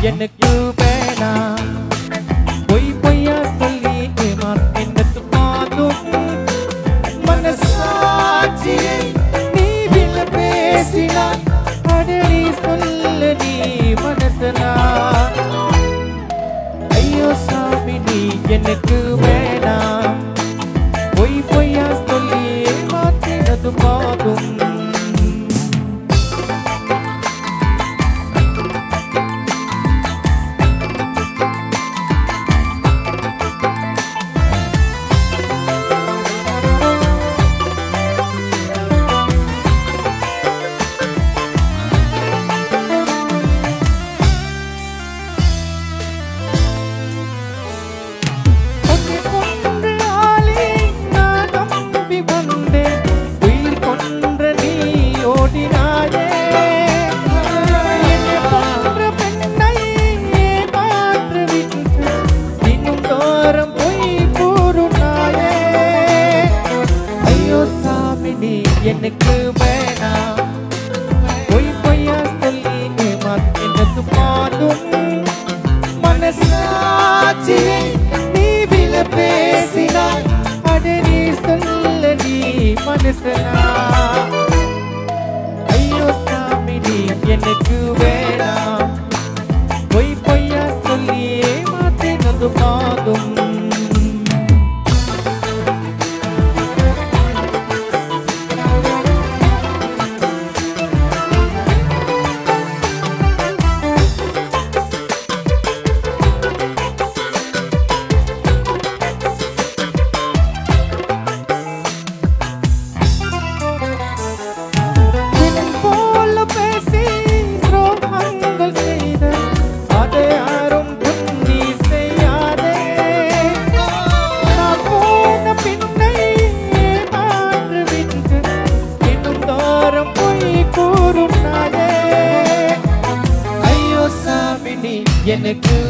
எனக்கு வேணாம். பொய் பொய்யா சொல்லி என்னத்து பாதும் மனசாட்சியை நீ வில பேசினாய். அடடி சொல்ல நீ மனசனா. ஐயோ சாமி நீ எனக்கு வேணாம். பொய் பொய்யா சொல்லி ஏமாற்றினது பாதும். எனக்கு வேணாம். பொய் பொய்யா சொல்லி ஏமாற்றினது பாதும் மனசாட்சியை நீ வில பேசினாய். அடடி சொல்ல நீ மனசனா. ஐயோ சாமி நீ எனக்கு வேணாம். பொய் பொய்யா சொல்லி ஏமாற்றினது பாதும். எனக்கு